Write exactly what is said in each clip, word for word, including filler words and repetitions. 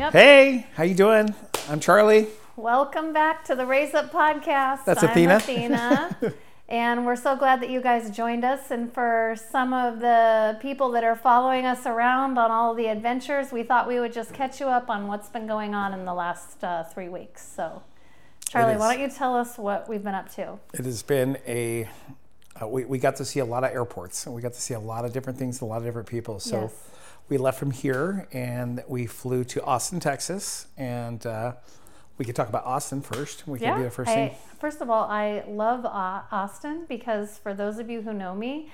Yep. Hey, how you doing? I'm Charlie. Welcome back to the Raise Up Podcast. That's I'm Athena. Athena. And we're so glad that you guys joined us. And for some of the people that are following us around on all the adventures, we thought we would just catch you up on what's been going on in the last uh, three weeks. So, Charlie, why don't you tell us what we've been up to? It has been a, uh, we, we got to see a lot of airports, and we got to see a lot of different things, a lot of different people. So Yes. we left from here and we flew to Austin, Texas. And uh, we could talk about Austin first. We can be the first I, thing. First of all, I love uh, Austin because for those of you who know me,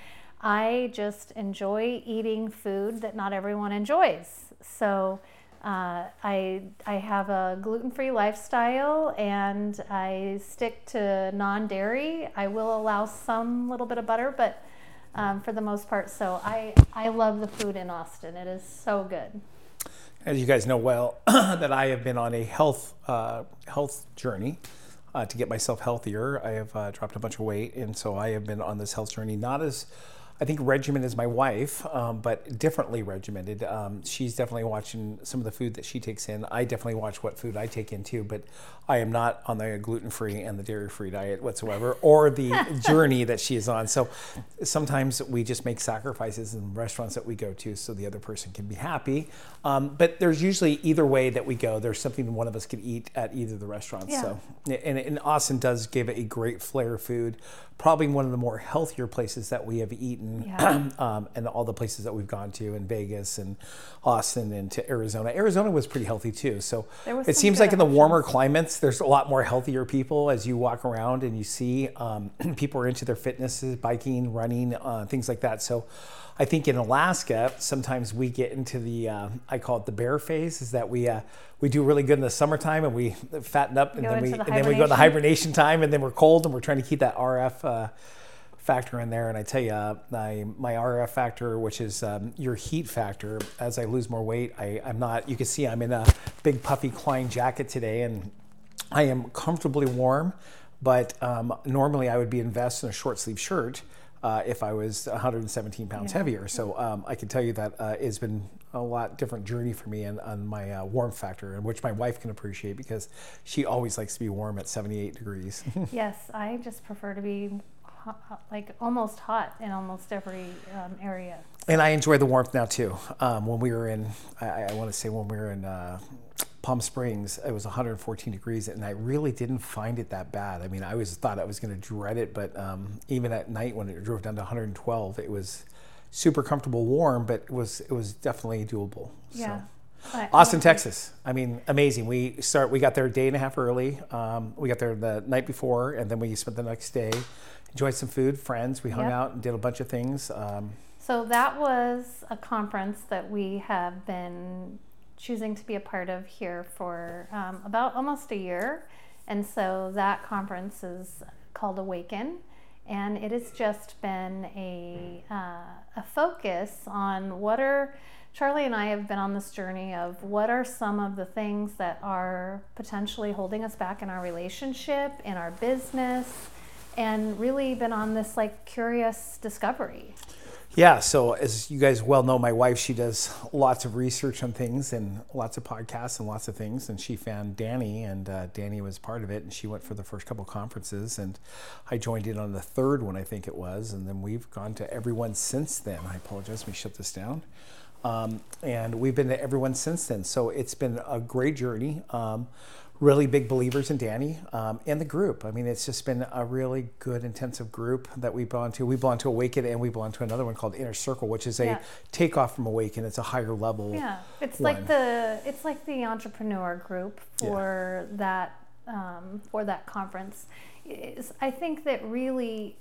I just enjoy eating food that not everyone enjoys. So uh, I I have a gluten-free lifestyle and I stick to non-dairy. I will allow some little bit of butter, but um, for the most part, so I, I love the food in Austin. It is so good. As you guys know well, that I have been on a health uh, health journey uh, to get myself healthier. I have uh, dropped a bunch of weight, and so I have been on this health journey, not as, I think, regimented as my wife, um, but differently regimented. Um, she's definitely watching some of the food that she takes in. I definitely watch what food I take in too, but I am not on the gluten-free and the dairy-free diet whatsoever, or the journey that she is on. So sometimes we just make sacrifices in restaurants that we go to so the other person can be happy. Um, but there's usually either way that we go, there's something one of us could eat at either of the restaurants. Yeah. So, and, and Austin does give a great flair of food. Probably one of the more healthier places that we have eaten, Yeah. um, and all the places that we've gone to in Vegas and Austin and to Arizona. Arizona was pretty healthy too. So There was it some seems good like in the options. warmer climates, there's a lot more healthier people as you walk around and you see um, people are into their fitness, biking, running, uh, things like that. So I think in Alaska, sometimes we get into the, uh, I call it the bear phase, is that we uh, we do really good in the summertime and we fatten up and Go then we into and the then we go to hibernation. hibernation time and then we're cold and we're trying to keep that R F uh, factor in there. And I tell you, uh, my, my R F factor, which is um, your heat factor, as I lose more weight, I, I'm not, you can see I'm in a big puffy Klein jacket today and I am comfortably warm, but um, normally I would be invested in a short sleeve shirt uh, if I was one hundred seventeen pounds Yeah. heavier. So um, I can tell you that uh, it's been a lot different journey for me and on my uh, warmth factor, and which my wife can appreciate because she always likes to be warm at seventy-eight degrees. Yes, I just prefer to be hot, hot- like almost hot in almost every um, area. And I enjoy the warmth now too. Um, when we were in, I, I want to say when we were in uh, Palm Springs, it was one hundred fourteen degrees, and I really didn't find it that bad. I mean, I always thought I was going to dread it, but um, even at night when it drove down to one hundred twelve, it was super comfortable, warm, but it was it was definitely doable. Yeah. So. I- Austin, I- Texas. I mean, amazing. We start. We got there a day and a half early. Um, we got there the night before, and then we spent the next day, enjoyed some food, friends. We hung Yep. out and did a bunch of things. Um, So that was a conference that we have been choosing to be a part of here for um, about almost a year. And so that conference is called Awaken. And it has just been a, uh, a focus on what are, Charlie and I have been on this journey of what are some of the things that are potentially holding us back in our relationship, in our business, and really been on this like curious discovery. Yeah, so as you guys well know, my wife, she does lots of research on things and lots of podcasts and lots of things. And she found Danny, and uh, Danny was part of it. And she went for the first couple conferences, and I joined in on the third one, I think it was. And then we've gone to every one since then. I apologize, let me shut this down. Um, and we've been to every one since then. So it's been a great journey. Um, really big believers in Danny um, and the group. I mean, it's just been a really good, intensive group that we belong to. We belong to Awaken, and we belong to another one called Inner Circle, which is a Yeah. takeoff from Awaken. It's a higher level. Yeah, it's one. like the it's like the entrepreneur group for that um, for that conference. Is I think that really,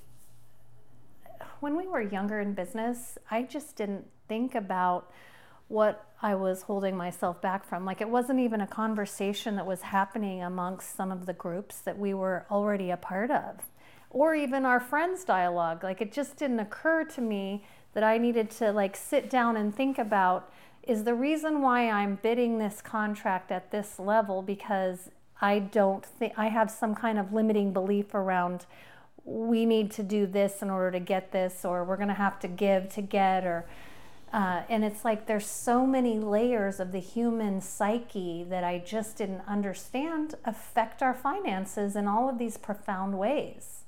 when we were younger in business, I just didn't think about what I was holding myself back from. Like, it wasn't even a conversation that was happening amongst some of the groups that we were already a part of, or even our friends' dialogue. Like, it just didn't occur to me that I needed to like sit down and think about, is the reason why I'm bidding this contract at this level because I don't think I have some kind of limiting belief around we need to do this in order to get this, or we're going to have to give to get, or Uh, and it's like there's so many layers of the human psyche that I just didn't understand affect our finances in all of these profound ways.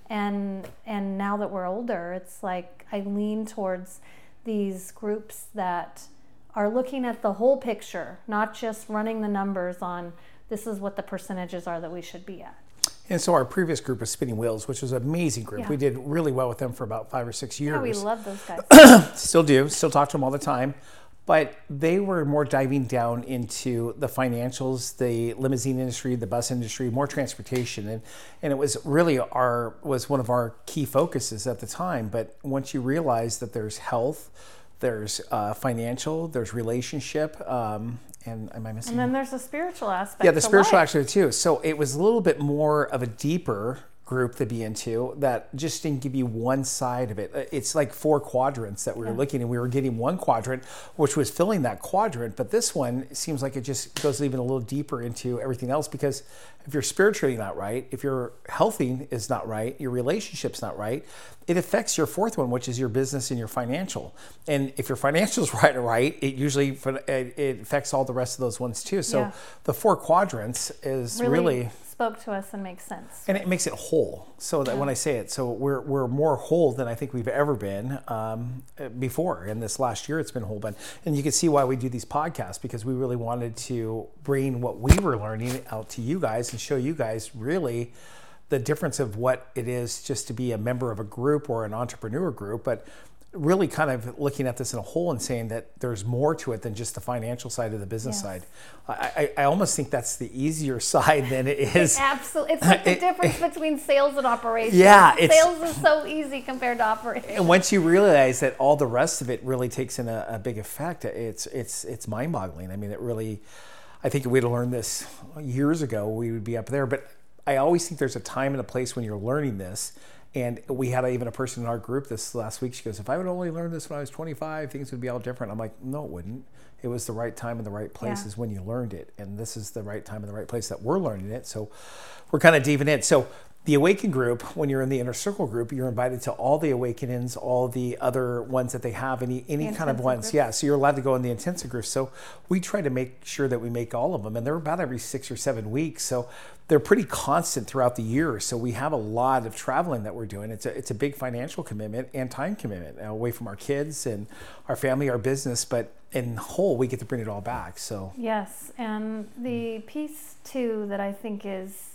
And and now that we're older, it's like I lean towards these groups that are looking at the whole picture, not just running the numbers on this is what the percentages are that we should be at. And so our previous group was Spinning Wheels, which was an amazing group. Yeah. We did really well with them for about five or six years. Yeah, we love those guys. Still do, still talk to them all the time. But they were more diving down into the financials, the limousine industry, the bus industry, more transportation. And, and it was really our, was one of our key focuses at the time. But once you realize that there's health, there's uh, financial, there's relationship, um, and am I missing? And then there's the spiritual aspect. Yeah, the spiritual life. aspect too. So it was a little bit more of a deeper group to be into that just didn't give you one side of it. It's like four quadrants that we were Yeah. looking, and we were getting one quadrant, which was filling that quadrant. But this one seems like it just goes even a little deeper into everything else, because if you're spiritually not right, if your healthy is not right, your relationship's not right, it affects your fourth one, which is your business and your financial. And if your financial's right, right, it usually it affects all the rest of those ones too. So Yeah. the four quadrants is Really, really spoke to us and makes sense. and it makes it whole. So that Yeah. when I say it, so we're we're more whole than I think we've ever been um, before. In this last year, it's been whole. But and you can see why we do these podcasts, because we really wanted to bring what we were learning out to you guys and show you guys really the difference of what it is just to be a member of a group or an entrepreneur group, but really kind of looking at this in a whole and saying that there's more to it than just the financial side of the business Yes. side. I, I, I almost think that's the easier side than it is. Absolutely. It's like the It- difference between sales and operations. Yeah, it's- Sales is so easy compared to operations. And once you realize that all the rest of it really takes in a, a big effect, it's it's it's mind-boggling. I mean, it really, I think if we'd have learned this years ago, we would be up there. But I always think there's a time and a place when you're learning this. And we had a, even a person in our group this last week. She goes, if I would only learned this when I was twenty-five, things would be all different. I'm like, no, it wouldn't. It was the right time and the right place Yeah. is when you learned it. And this is the right time and the right place that we're learning it. So we're kind of diving in. So the Awaken group, when you're in the Inner Circle group, you're invited to all the Awakenings, all the other ones that they have, any any The kind of intensive ones. groups. Yeah, so you're allowed to go in the intensive group. So we try to make sure that we make all of them. And they're about every six or seven weeks. So they're pretty constant throughout the year. So we have a lot of traveling that we're doing. It's a, it's a big financial commitment and time commitment uh, away from our kids and our family, our business. But in whole, we get to bring it all back. So Yes, and the piece too that I think is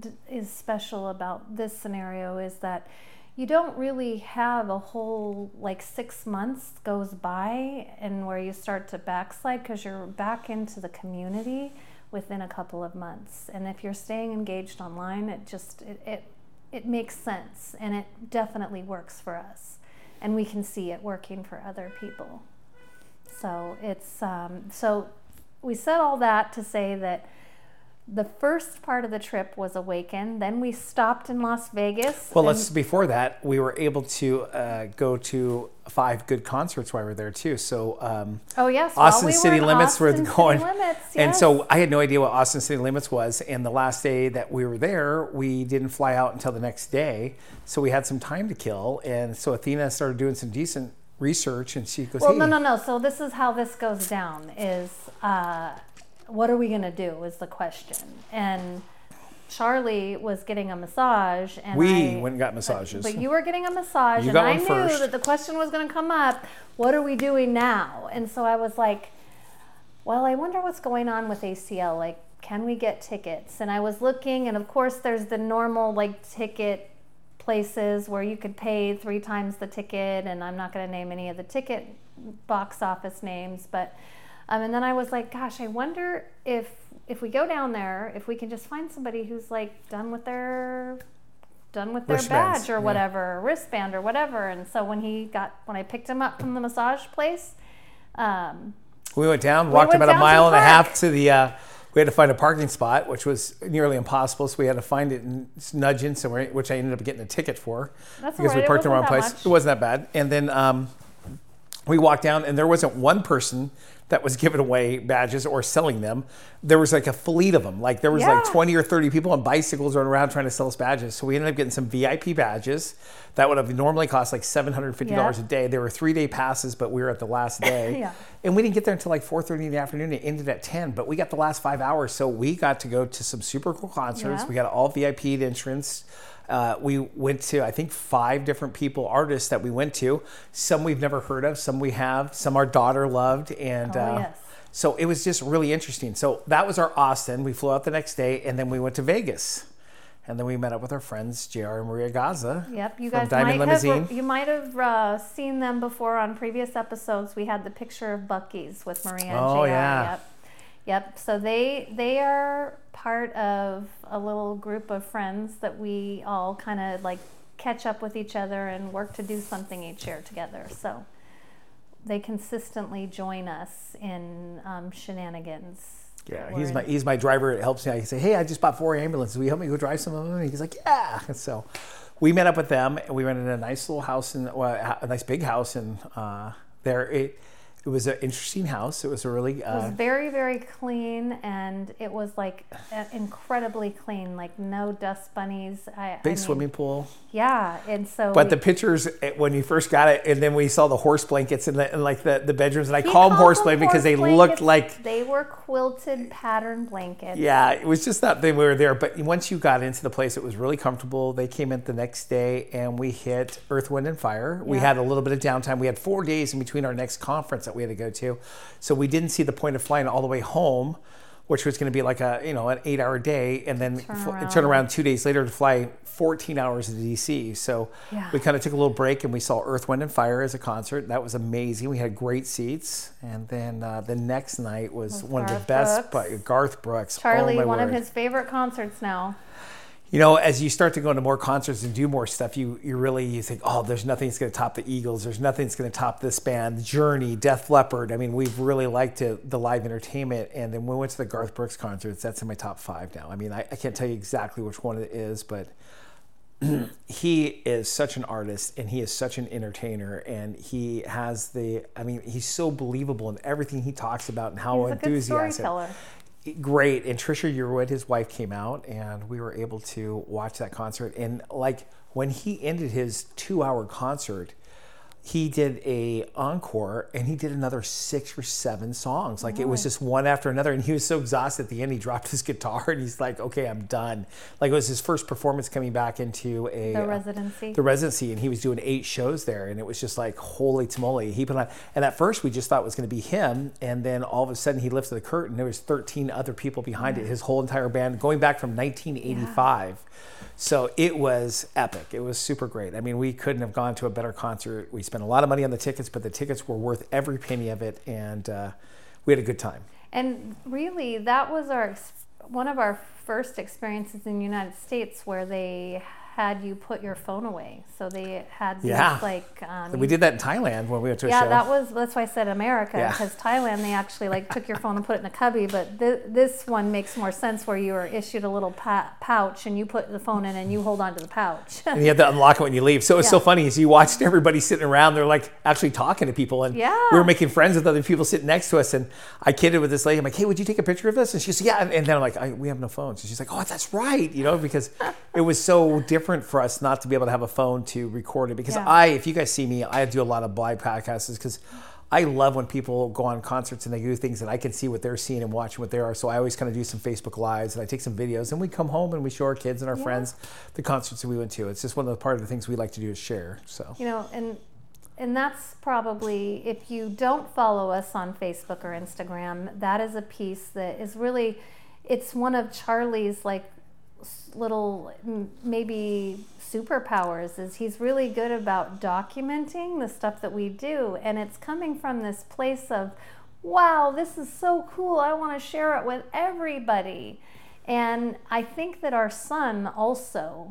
is special about this scenario is that you don't really have a whole like six months goes by and where you start to backslide, because you're back into the community within a couple of months. And if you're staying engaged online, it just it it, it makes sense, and it definitely works for us, and we can see it working for other people. So it's um, so we said all that to say that the first part of the trip was Awaken. Then we stopped in Las Vegas. Well, and- let's before that, we were able to uh, go to five good concerts while we were there too. So um, Oh yes, while Austin we were City in Limits were Austin going, City Limits, and yes. so I had no idea what Austin City Limits was. And the last day that we were there, we didn't fly out until the next day, so we had some time to kill. And so Athena started doing some decent research, and she goes, Well, "Hey, no, no, no. So this is how this goes down: is uh, what are we going to do? Is the question. And Charlie was getting a massage, and we I, went and got massages." But you were getting a massage, You and got I one knew first. that the question was going to come up, what are we doing now? And so I was like, well, I wonder what's going on with A C L. Like, can we get tickets? And I was looking, and of course there's the normal like ticket places where you could pay three times the ticket, and I'm not going to name any of the ticket box office names, but um, and then I was like, gosh, I wonder if if we go down there, if we can just find somebody who's like done with their done with their Wristbands, badge or yeah. whatever, wristband or whatever. And so when he got when I picked him up from the massage place, um, we went down, walked went about a down to mile the and a half park. to the. Uh, we had to find a parking spot, which was nearly impossible. So we had to find it and nudge in somewhere, which I ended up getting a ticket for That's because all we right, it parked in the wrong wasn't that place. much. It wasn't that bad. And then um, we walked down and there wasn't one person that was giving away badges or selling them. There was like a fleet of them. Like there was Yeah. like twenty or thirty people on bicycles running around trying to sell us badges. So we ended up getting some V I P badges that would have normally cost like seven hundred fifty dollars Yeah. a day. They were three day passes, but we were at the last day. Yeah. And we didn't get there until like four thirty in the afternoon. It ended at ten, but we got the last five hours. So we got to go to some super cool concerts. Yeah. We got all V I P'd entrance. Uh, we went to, I think, five different people, artists that we went to. Some we've never heard of, some we have, some our daughter loved. And Oh, uh, yes. so it was just really interesting. So that was our Austin. We flew out the next day, and then we went to Vegas. And then we met up with our friends, J R and Maria Gaza. Yep, you from guys Diamond might Limousine. have you might have uh, seen them before on previous episodes. We had the picture of Buc-ee's with Maria and Oh, J R. yeah. Yep, yep. So they they are part of a little group of friends that we all kind of like catch up with each other and work to do something each year together. So they consistently join us in um, shenanigans. Yeah, We're he's in- my he's my driver. It helps me. I say, hey, I just bought four ambulances. Will you help me go drive some of them? And he's like, yeah. And so we met up with them, and we rented a nice little house in well, a nice big house, and uh, there it it was an interesting house. It was a really It was uh, very, very clean, and it was like uh, incredibly clean, like no dust bunnies. I, I big mean, swimming pool. Yeah, and so. But we- the pictures eh, when you first got it, and then we saw the horse blankets in, the, in like the, the bedrooms, and I he call them calls horse blankets because they horse looked blankets. like. They were quilted pattern blankets. Yeah, it was just that they were there. But once you got into the place, it was really comfortable. They came in the next day, and we hit Earth, Wind, and Fire. We Yeah. had a little bit of downtime. We had four days in between our next conference that we had to go to, so we didn't see the point of flying all the way home, which was going to be like a you know an eight-hour day, and then Turn fl- around. turn around two days later to fly fourteen hours to D C. So Yeah. we kind of took a little break, and we saw Earth, Wind, and Fire as a concert. That was amazing. We had great seats, and then uh, the next night was With one of the Garth best. Brooks. But Garth Brooks, Charlie, oh my one word. of his favorite concerts now. You know, as you start to go into more concerts and do more stuff, you you really you think, oh, there's nothing that's going to top the Eagles. There's nothing that's going to top this band, Journey, Def Leppard. I mean, we've really liked it, the live entertainment. And then when we went to the Garth Brooks concerts, that's in my top five now. I mean, I, I can't tell you exactly which one it is, but he is such an artist and he is such an entertainer, and he has the, I mean, he's so believable in everything he talks about and how He's a good enthusiastic. storyteller. Great. And Trisha Yearwood, his wife, came out, and we were able to watch that concert. And like when he ended his two hour concert, he did a encore, and he did another six or seven songs. Like it was just one after another. And he was so exhausted at the end, he dropped his guitar and he's like, okay, I'm done. Like it was his first performance coming back into a The uh, residency. the residency, and he was doing eight shows there, and it was just like holy tamale. He put on, and at first we just thought it was going to be him, and then all of a sudden he lifted the curtain. There was thirteen other people behind it, his whole entire band, going back from nineteen eighty-five. So it was epic. It was super great. I mean, we couldn't have gone to a better concert. We spent a lot of money on the tickets, but the tickets were worth every penny of it, and uh, we had a good time. And really, that was our ex- one of our first experiences in the United States where they had you put your phone away. So they had these Yeah. like um, We did that in Thailand when we went to a yeah, show. that was that's why I said America, Yeah. because Thailand they actually like took your phone and put it in a cubby. But th- this one makes more sense where you were issued a little pa- pouch and you put the phone in and you hold on to the pouch. And you had to unlock it when you leave. So it was Yeah. so funny as you watched everybody sitting around, they're like actually talking to people. And Yeah. we were making friends with other people sitting next to us. And I kidded with this lady. I'm like, hey, would you take a picture of this? And she said, yeah. And, and then I'm like, I, we have no phones. And she's like, oh, that's right. You know, because it was so different for us not to be able to have a phone to record it. Because Yeah. I, if you guys see me, I do a lot of live podcasts because I love when people go on concerts and they do things that I can see what they're seeing and watching what they are. So I always kind of do some Facebook Lives and I take some videos and we come home and we show our kids and our Yeah. friends the concerts that we went to. It's just one of the part of the things we like to do is share. So You know, and and that's probably, if you don't follow us on Facebook or Instagram, that is a piece that is really, it's one of Charlie's like s- little m- maybe superpowers, is he's really good about documenting the stuff that we do, and it's coming from this place of, wow, this is so cool, I want to share it with everybody. And I think that our son also,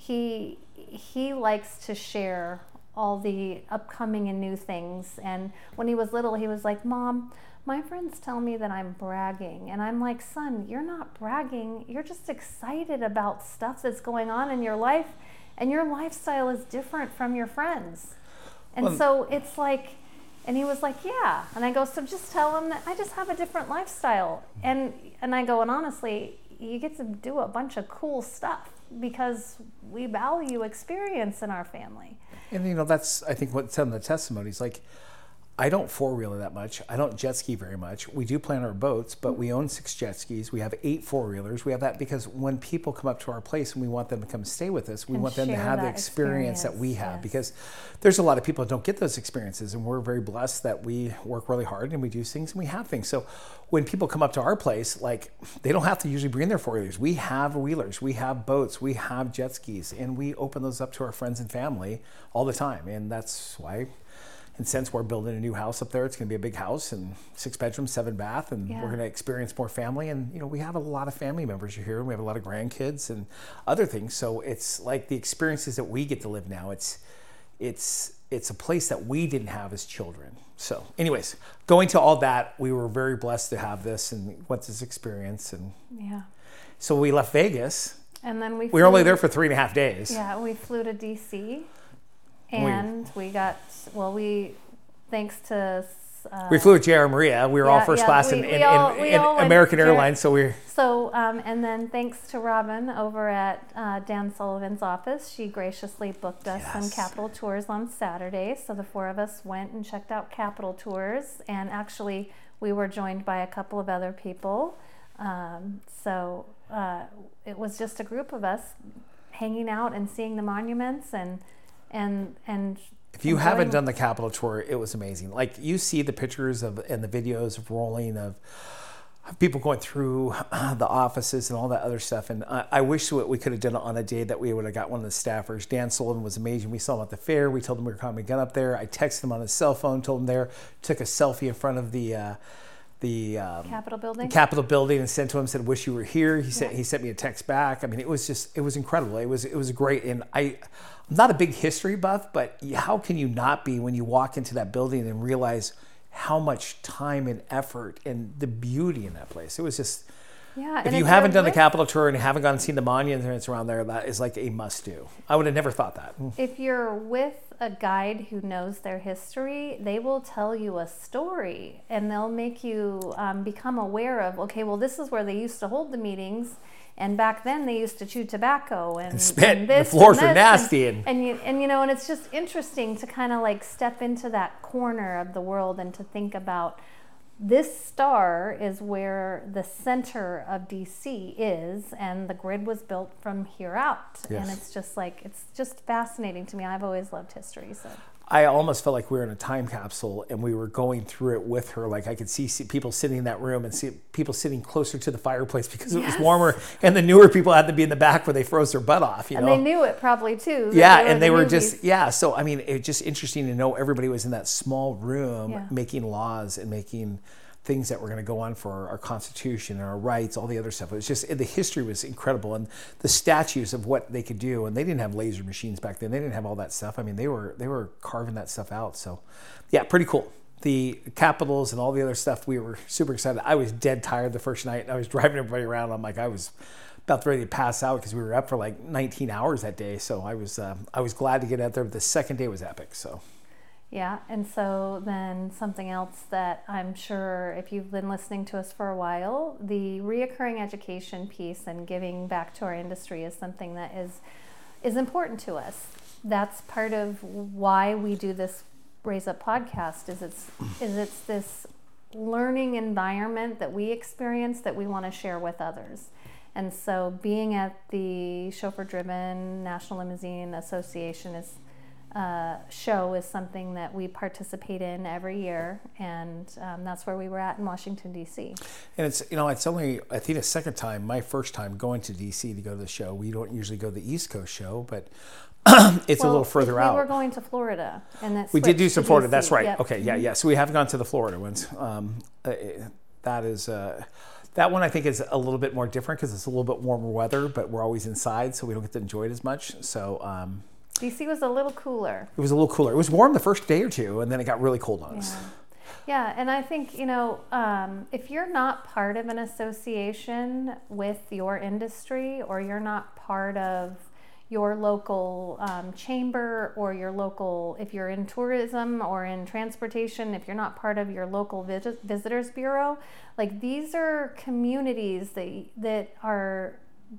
he he likes to share all the upcoming and new things. And when he was little, he was like, Mom, my friends tell me that I'm bragging. And I'm like, son, you're not bragging. You're just excited about stuff that's going on in your life. And your lifestyle is different from your friends. And Well- so it's like, And he was like, yeah. And I go, so just tell him that I just have a different lifestyle. And and I go, and honestly, you get to do a bunch of cool stuff because we value experience in our family. And, you know, that's, I think, what's in the testimonies. Like, I don't four-wheeler that much. I don't jet ski very much. We do plan our boats, but we own six jet skis. We have eight four-wheelers. We have that because when people come up to our place and we want them to come stay with us, we And want them to have the experience, experience that we have. Yes. Because there's a lot of people that don't get those experiences, and we're very blessed that we work really hard and we do things and we have things. So when people come up to our place, like, they don't have to usually bring their four-wheelers. We have wheelers, we have boats, we have jet skis, and we open those up to our friends and family all the time. And that's why... And since we're building a new house up there, it's going to be a big house and six bedrooms, seven bath, and yeah. we're going to experience more family. And, you know, we have a lot of family members here, and we have a lot of grandkids and other things. So it's like the experiences that we get to live now. It's, it's, it's a place that we didn't have as children. So anyways, going to all that, we were very blessed to have this and what's this experience. And yeah. So we left Vegas. And then we we were only there for three and a half days. Yeah, we flew to D C. And we, we got, well, we, thanks to... Uh, we flew with J R Maria. We were yeah, all first yeah, class we, in, we in, all, in, we in all American Airlines. So we So, um, and then thanks to Robin over at uh, Dan Sullivan's office, she graciously booked us yes. some Capital Tours on Saturday. So the four of us went and checked out Capital Tours. And actually, we were joined by a couple of other people. Um, so uh, it was just a group of us hanging out and seeing the monuments and... And and if you haven't done the Capital Tour, it was amazing. Like, you see the pictures of and the videos of rolling of people going through the offices and all that other stuff. And I, I wish we could have done it on a day that we would have got one of the staffers. Dan Sullivan was amazing. We saw him at the fair. We told him we were coming gun up there. I texted him on his cell phone, told him there, took a selfie in front of the uh, the um, Capitol building. Capitol building and sent to him. Said, "Wish you were here." He said yeah. he sent me a text back. I mean, it was just it was incredible. It was it was great. And I. I'm not a big history buff, but how can you not be when you walk into that building and realize how much time and effort and the beauty in that place? It was just, yeah. If you haven't done the Capital Tour and haven't gone and seen the monuments around there, that is like a must do. I would have never thought that. If you're with a guide who knows their history, they will tell you a story and they'll make you um, become aware of, okay, well, this is where they used to hold the meetings. And back then they used to chew tobacco and, and spit. And this the floors and were nasty. And, and, you, and you know, and it's just interesting to kind of like step into that corner of the world and to think about this star is where the center of D C is, and the grid was built from here out. Yes. And it's just like, it's just fascinating to me. I've always loved history. So I almost felt like we were in a time capsule and we were going through it with her. Like, I could see, see people sitting in that room and see people sitting closer to the fireplace because it yes. was warmer. And the newer people had to be in the back where they froze their butt off. You and know? they knew it probably too. Yeah, they and they the were movies. just, yeah. So, I mean, it's just interesting to know everybody was in that small room yeah. making laws and making things that were going to go on for our Constitution and our rights, all the other stuff. It was just, the history was incredible. And the statues of what they could do. And they didn't have laser machines back then. They didn't have all that stuff. I mean, they were they were carving that stuff out. So, yeah, pretty cool. The capitals and all the other stuff, we were super excited. I was dead tired the first night. I was driving everybody around. I'm like, I was about ready to pass out because we were up for like nineteen hours that day. So I was uh, I was glad to get out there. But the second day was epic. So. Yeah, and so then something else that I'm sure if you've been listening to us for a while, the reoccurring education piece and giving back to our industry is something that is is important to us. That's part of why we do this Raise Up podcast. Is it's is it's this learning environment that we experience that we want to share with others. And so being at the Chauffeur Driven National Limousine Association is Uh, show is something that we participate in every year, and um, that's where we were at in Washington, D C. And it's, you know, it's only, I think, a second time, my first time going to D C to go to the show. We don't usually go to the East Coast show, but it's well, a little further we out. We were going to Florida, and that's we did do some Florida. D C. That's right. Yep. Okay, yeah, yeah. So we have gone to the Florida ones. Um, uh, that is. Uh, That one I think is a little bit more different because it's a little bit warmer weather, but we're always inside, so we don't get to enjoy it as much. So. Um, D C was a little cooler. It was a little cooler. It was warm the first day or two, and then it got really cold on yeah. us. Yeah, and I think, you know, um, if you're not part of an association with your industry, or you're not part of, your local um, chamber or your local, if you're in tourism or in transportation, if you're not part of your local vis- visitors bureau, like these are communities that that are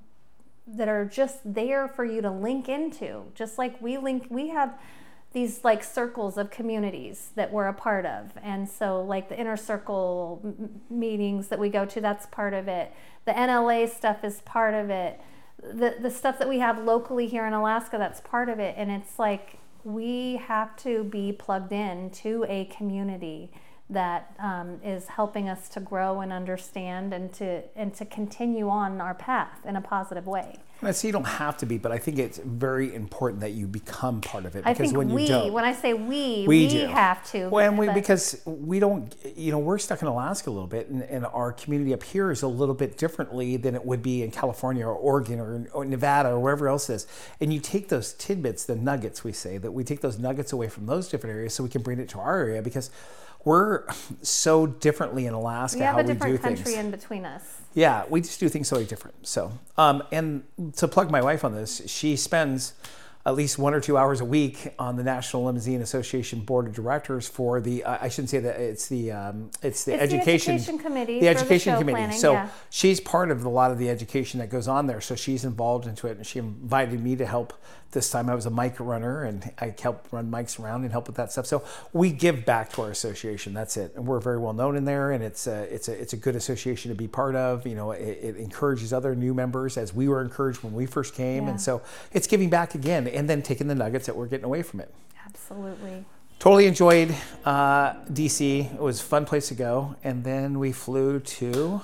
that are just there for you to link into. Just like we link, we have these like circles of communities that we're a part of. And so like the inner circle m- meetings that we go to, that's part of it. The N L A stuff is part of it. The the stuff that we have locally here in Alaska, that's part of it. And it's like we have to be plugged in to a community that um, is helping us to grow and understand and to and to continue on our path in a positive way. I say you don't have to be, but I think it's very important that you become part of it. I Because think when you we, don't, when I say we, we, we do. have to. Well, and we, but- because we don't, you know, we're stuck in Alaska a little bit, and, and our community up here is a little bit differently than it would be in California or Oregon or, or Nevada or wherever else it is. And you take those tidbits, the nuggets, we say, that we take those nuggets away from those different areas so we can bring it to our area, because we're so differently in Alaska we have how a we do different country things. in between us. Yeah, we just do things so different. So, um, and to plug my wife on this, she spends at least one or two hours a week on the National Limousine Association Board of Directors for the, uh, I shouldn't say that, it's the um, it's the It's education, the education committee. the for education the show committee. Planning, so yeah. she's part of a lot of the education that goes on there. So she's involved into it, and she invited me to help. This time I was a mic runner, and I helped run mics around and help with that stuff. So we give back to our association. That's it. And we're very well known in there, and it's a, it's a, it's a good association to be part of. You know, it, it encourages other new members, as we were encouraged when we first came. Yeah. And so it's giving back again, and then taking the nuggets that we're getting away from it. Absolutely. Totally enjoyed uh, D C. It was a fun place to go. And then we flew to...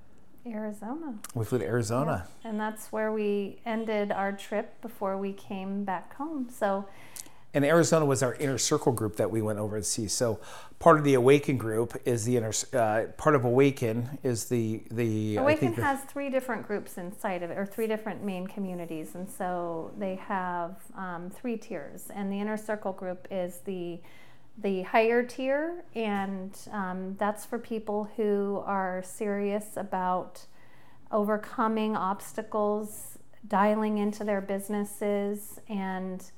Arizona. We flew to Arizona. Yeah. And that's where we ended our trip before we came back home. So, and Arizona was our inner circle group that we went over to see. So part of the Awaken group is the inner, uh, part of Awaken is the, the Awaken I think the, has three different groups inside of it, or three different main communities. And so they have um, three tiers. And the inner circle group is the the higher tier, and um, that's for people who are serious about overcoming obstacles, dialing into their businesses, and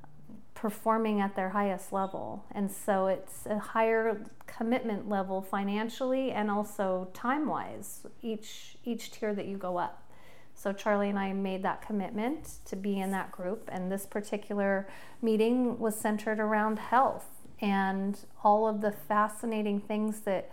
performing at their highest level. And so it's a higher commitment level financially and also time-wise, each each tier that you go up. So Charlie and I made that commitment to be in that group, and this particular meeting was centered around health and all of the fascinating things that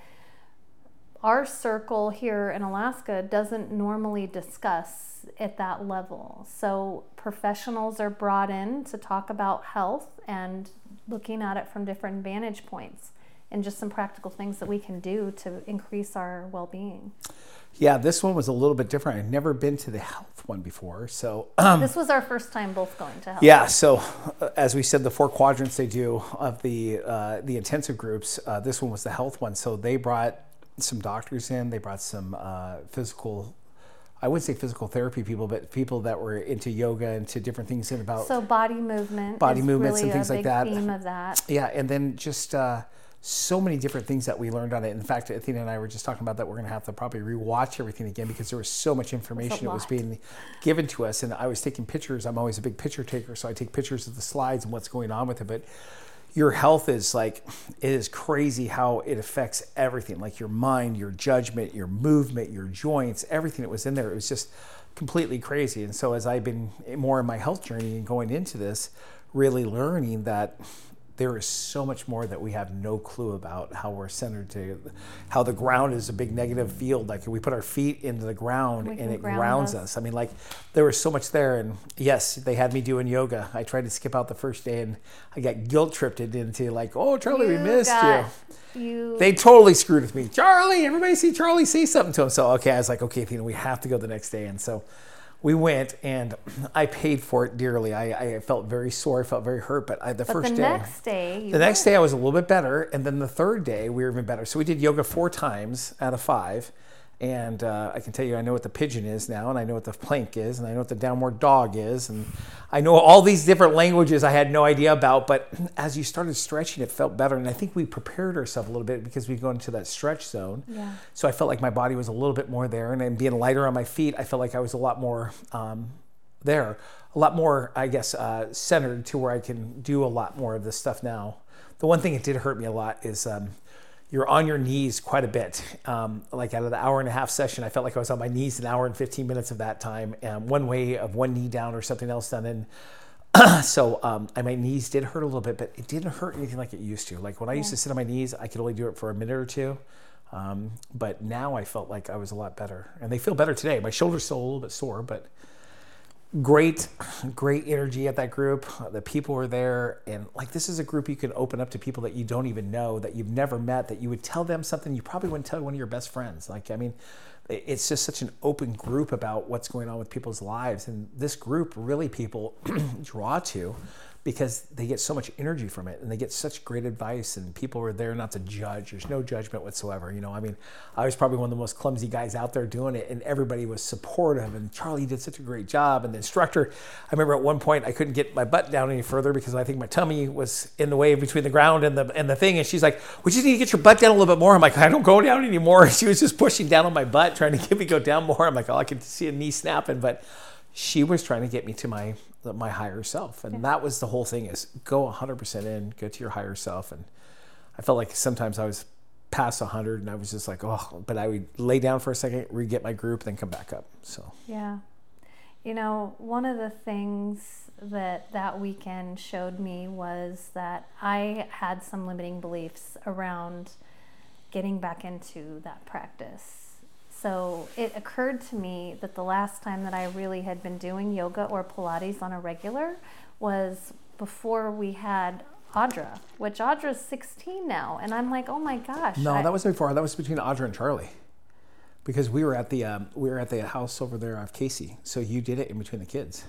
our circle here in Alaska doesn't normally discuss at that level. So professionals are brought in to talk about health and looking at it from different vantage points, and just some practical things that we can do to increase our well-being. Yeah, this one was a little bit different. I'd never been to the health one before. So um, this was our first time both going to health. Yeah, so uh, as we said, the four quadrants they do of the uh, the intensive groups, uh, this one was the health one. So they brought some doctors in. They brought some uh, physical, I wouldn't say physical therapy people, but people that were into yoga and to different things in about so body movement, body is movements really and things a like big that. Theme of that. Yeah, and then just uh, so many different things that we learned on it. In fact, Athena and I were just talking about that we're going to have to probably rewatch everything again, because there was so much information that was being given to us. And I was taking pictures. I'm always a big picture taker, so I take pictures of the slides and what's going on with it. But your health is like, it is crazy how it affects everything, like your mind, your judgment, your movement, your joints, everything that was in there. It was just completely crazy. And so as I've been more in my health journey and going into this, really learning that there is so much more that we have no clue about, how we're centered to, how the ground is a big negative field. Like we put our feet into the ground and it ground grounds us. us. I mean, like there was so much there. And yes, they had me doing yoga. I tried to skip out the first day, and I got guilt tripped into like, oh, Charlie, You we missed got- you. You They totally screwed with me. Charlie, everybody see Charlie say something to him. So, okay, I was like, okay, Athena, we have to go the next day. And so we went, and I paid for it dearly. I, I felt very sore. I felt very hurt. But I, the but first the day, next day, you the next went. day I was a little bit better, and then the third day we were even better. So we did yoga four times out of five, and uh, I can tell you, I know what the pigeon is now, and I know what the plank is, and I know what the downward dog is, and I know all these different languages I had no idea about. But as you started stretching, it felt better, and I think we prepared ourselves a little bit because we go into that stretch zone. Yeah. So I felt like my body was a little bit more there, and then being lighter on my feet, I felt like I was a lot more. Um, there, a lot more, I guess, uh, centered to where I can do a lot more of this stuff now. The one thing that did hurt me a lot is um, you're on your knees quite a bit. Um, like out of the hour and a half session, I felt like I was on my knees an hour and fifteen minutes of that time, and one way of one knee down or something else done. And so um, my knees did hurt a little bit, but it didn't hurt anything like it used to. Like when I used to sit on my knees, I could only do it for a minute or two. Um, but now I felt like I was a lot better, and they feel better today. My shoulder's still a little bit sore, but great, great energy at that group. The people were there, and like this is a group you can open up to people that you don't even know, that you've never met, that you would tell them something you probably wouldn't tell one of your best friends. Like, I mean, it's just such an open group about what's going on with people's lives, and this group really people draw to because they get so much energy from it, and they get such great advice, and people are there not to judge. There's no judgment whatsoever. You know, I mean, I was probably one of the most clumsy guys out there doing it, and everybody was supportive, and Charlie did such a great job. And the instructor, I remember at one point I couldn't get my butt down any further because I think my tummy was in the way between the ground and the and the thing, and she's like, "We just need to get your butt down a little bit more." I'm like, "I don't go down anymore." She was just pushing down on my butt, trying to get me go down more. I'm like, "Oh, I can see a knee snapping," but she was trying to get me to my my higher self, and yeah. That was the whole thing: is go one hundred percent in, go to your higher self. And I felt like sometimes I was past one hundred, and I was just like, oh, but I would lay down for a second, re-get my group, then come back up. So yeah, you know, one of the things that that weekend showed me was that I had some limiting beliefs around getting back into that practice. So it occurred to me that the last time that I really had been doing yoga or Pilates on a regular was before we had Audra, which Audra's sixteen now. And I'm like, oh my gosh. No, I, that was before. That was between Audra and Charlie. Because we were at the um, we were at the house over there of Casey. So you did it in between the kids.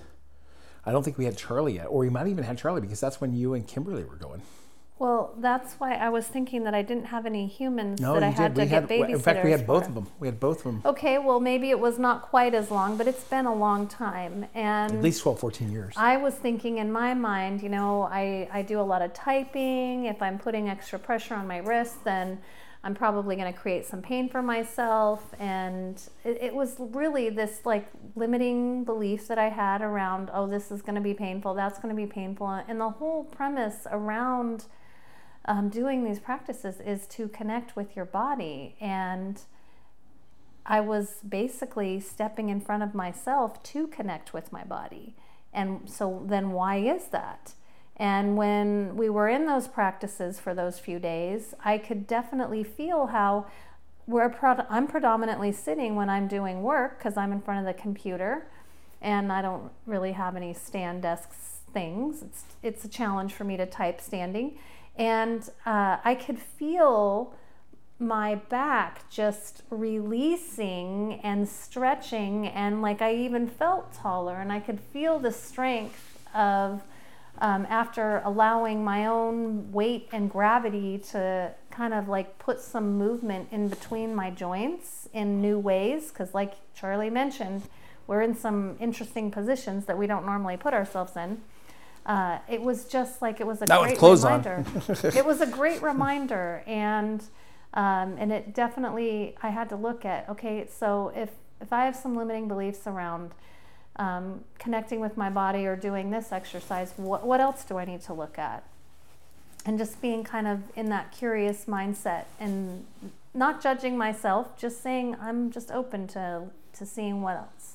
I don't think we had Charlie yet. Or we might even had Charlie because that's when you and Kimberly were going. Well, that's why I was thinking that I didn't have any humans no, that I you had did. to we get had, babysitters. In fact, we had both for. of them. We had both of them. Okay, well, maybe it was not quite as long, but it's been a long time. And at least twelve, fourteen years. I was thinking in my mind, you know, I, I do a lot of typing. If I'm putting extra pressure on my wrist, then I'm probably going to create some pain for myself. And it, it was really this like limiting beliefs that I had around, oh, this is going to be painful, that's going to be painful. And the whole premise around Um, doing these practices is to connect with your body, and I was basically stepping in front of myself to connect with my body. And so then why is that? And when we were in those practices for those few days, I could definitely feel how we're pro- I'm predominantly sitting when I'm doing work because I'm in front of the computer and I don't really have any stand desks things. It's, it's a challenge for me to type standing. And uh, I could feel my back just releasing and stretching, and like I even felt taller, and I could feel the strength of, um, after allowing my own weight and gravity to kind of like put some movement in between my joints in new ways, because like Charlie mentioned, we're in some interesting positions that we don't normally put ourselves in. Uh, it was just like it was a that great reminder. It was a great reminder, and um, and it definitely I had to look at. Okay, so if if I have some limiting beliefs around um, connecting with my body or doing this exercise, what what else do I need to look at? And just being kind of in that curious mindset and not judging myself, just saying I'm just open to to seeing what else.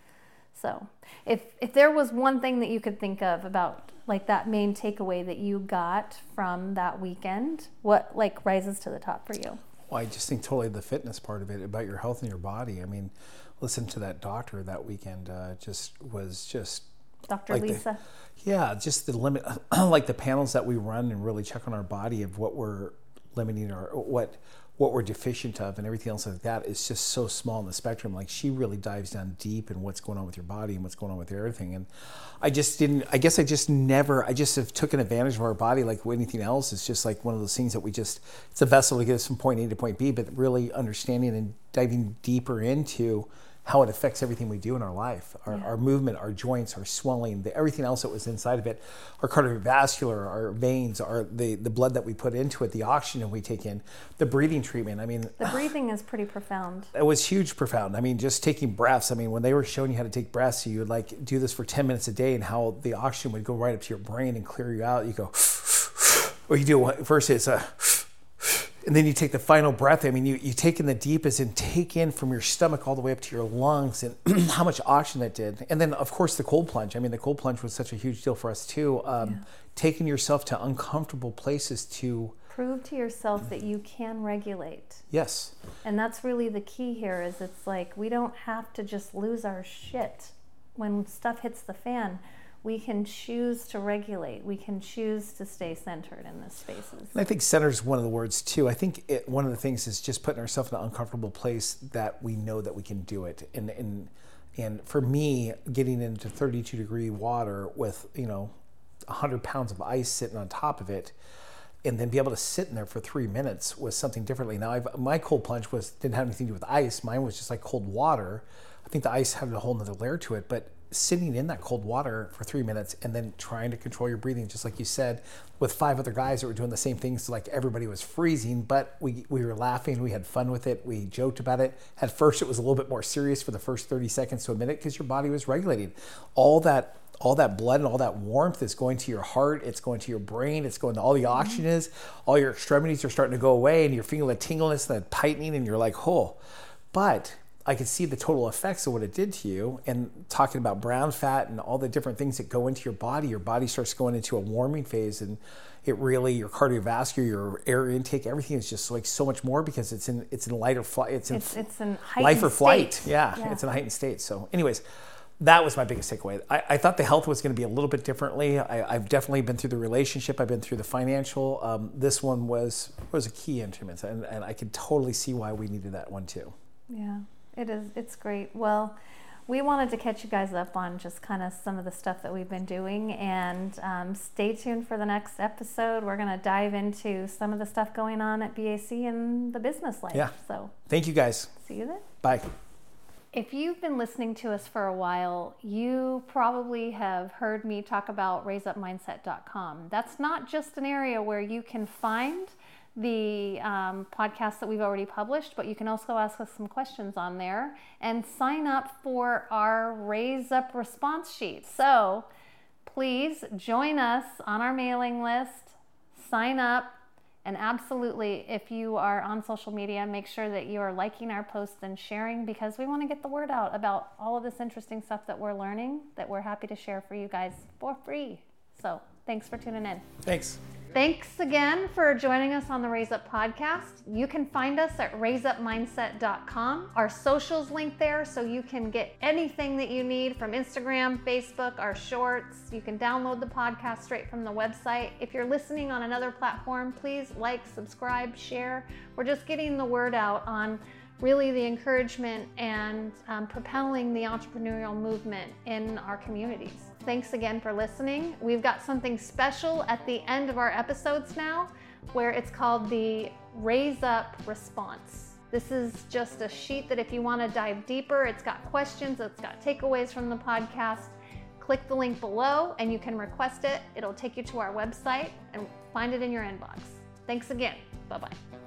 So if if there was one thing that you could think of about like that main takeaway that you got from that weekend, what like rises to the top for you? Well, I just think totally the fitness part of it, about your health and your body. I mean, listen to that doctor that weekend uh, just was just... Doctor like Lisa. The, yeah, just the limit, like the panels that we run and really check on our body of what we're limiting or what what we're deficient of and everything else like that is just so small in the spectrum. Like she really dives down deep in what's going on with your body and what's going on with everything. And I just didn't, I guess I just never, I just have taken advantage of our body like anything else. It's just like one of those things that we just, it's a vessel to get us from point A to point B, but really understanding and diving deeper into how it affects everything we do in our life, our, Yeah. our movement, our joints, our swelling, the, everything else that was inside of it, our cardiovascular, our veins, our the, the blood that we put into it, the oxygen we take in, the breathing treatment. I mean, The breathing is pretty profound. it was huge, profound. I mean, just taking breaths. I mean, when they were showing you how to take breaths, you would like do this for ten minutes a day and how the oxygen would go right up to your brain and clear you out. You go, or you do what first it's a, and then you take the final breath. I mean, you, you take in the deepest and take in from your stomach all the way up to your lungs and how much oxygen that did. And then, of course, the cold plunge. I mean, the cold plunge was such a huge deal for us, too. Um, Yeah. Taking yourself to uncomfortable places to... Prove to yourself that you can regulate. Yes. And that's really the key here is it's like we don't have to just lose our shit when stuff hits the fan. We can choose to regulate. We can choose to stay centered in these spaces. And I think center is one of the words too. I think it, one of the things is just putting ourselves in an uncomfortable place that we know that we can do it. And and and for me, getting into thirty-two degree water with, you know, one hundred pounds of ice sitting on top of it, and then be able to sit in there for three minutes was something differently. Now, I've, my cold plunge was didn't have anything to do with ice. Mine was just like cold water. I think the ice had a whole nother layer to it, but sitting in that cold water for three minutes and then trying to control your breathing, just like you said, with five other guys that were doing the same things. So like everybody was freezing, but we, we were laughing. We had fun with it. We joked about it. At first, it was a little bit more serious for the first thirty seconds to a minute because your body was regulating. All that all that blood and all that warmth is going to your heart. It's going to your brain. It's going to all the oxygen is. All your extremities are starting to go away and you're feeling the tingleness and the tightening and you're like, oh. But I could see the total effects of what it did to you, and talking about brown fat and all the different things that go into your body. Your body starts going into a warming phase, and it really, your cardiovascular, your air intake, everything is just like so much more because it's in it's in light or flight. It's in It's, it's in heightened life or flight. state. Yeah, Yeah. it's in a heightened state. So, anyways, that was my biggest takeaway. I, I thought the health was going to be a little bit differently. I, I've definitely been through the relationship. I've been through the financial. Um, this one was was a key instrument, and, and I could totally see why we needed that one too. Yeah, it is. It's great. Well, we wanted to catch you guys up on just kind of some of the stuff that we've been doing, and um, stay tuned for the next episode. We're going to dive into some of the stuff going on at B A C and the business life. Yeah. So Thank you guys. see you then. Bye. If you've been listening to us for a while, you probably have heard me talk about raise up mindset dot com. That's not just an area where you can find the um, podcasts that we've already published, but you can also ask us some questions on there and sign up for our Raise Up response sheet. So please join us on our mailing list, sign up, and absolutely, if you are on social media, make sure that you are liking our posts and sharing, because we want to get the word out about all of this interesting stuff that we're learning that we're happy to share for you guys for free. So thanks for tuning in. Thanks. Thanks again for joining us on the Raise Up podcast. You can find us at raise up mindset dot com. Our socials link there so you can get anything that you need from Instagram, Facebook, our shorts. You can download the podcast straight from the website. If you're listening on another platform, please like, subscribe, share. We're just getting the word out on really the encouragement and um, propelling the entrepreneurial movement in our communities. Thanks again for listening. We've got something special at the end of our episodes now, where it's called the Raise Up Response. This is just a sheet that if you want to dive deeper, it's got questions, it's got takeaways from the podcast. Click the link below and you can request it. It'll take you to our website and find it in your inbox. Thanks again. Bye-bye.